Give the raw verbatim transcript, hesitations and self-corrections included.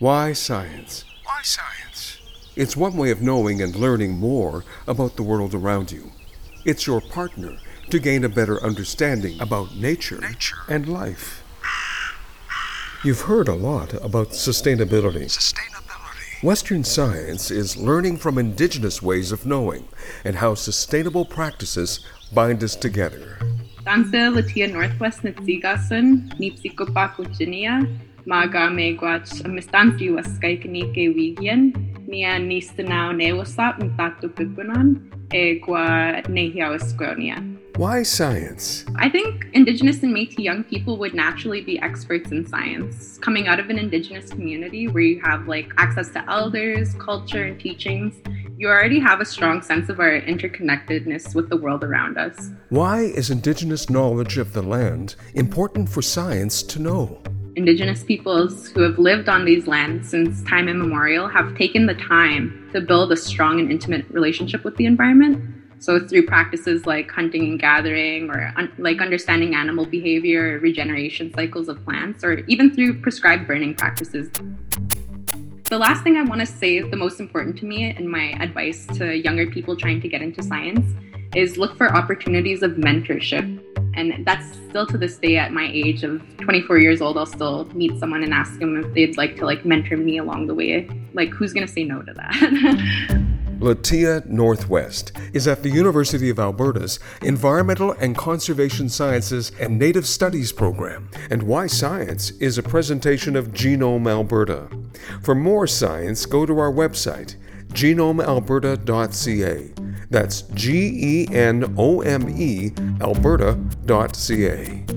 Why science? Why science? It's one way of knowing and learning more about the world around you. It's your partner to gain a better understanding about nature, Nature. and life. You've heard a lot about sustainability. Sustainability. Western science is learning from indigenous ways of knowing and how sustainable practices bind us together. Dansa Latia Northwest Nitsigasan, Nitsikopa Kuchinia, Maga Megwach, Mistanfi was Kaikanike Wigian, Nia Nistanao Newasap, Mtatu Pipunan, Egua Nehia Esconia. Why science? I think Indigenous and Métis young people would naturally be experts in science. Coming out of an Indigenous community where you have like access to elders, culture, and teachings, you already have a strong sense of our interconnectedness with the world around us. Why is Indigenous knowledge of the land important for science to know? Indigenous peoples who have lived on these lands since time immemorial have taken the time to build a strong and intimate relationship with the environment. So through practices like hunting and gathering, or un- like understanding animal behavior, regeneration cycles of plants, or even through prescribed burning practices. The last thing I want to say, the most important to me and my advice to younger people trying to get into science, is look for opportunities of mentorship. And that's still to this day at my age of twenty-four years old, I'll still meet someone and ask them if they'd like to like mentor me along the way. Like, who's going to say no to that? Latia Northwest is at the University of Alberta's Environmental and Conservation Sciences and Native Studies program, and Why Science is a presentation of Genome Alberta. For more science, go to our website, genome alberta dot c a. That's G E N O M E Alberta dot C A.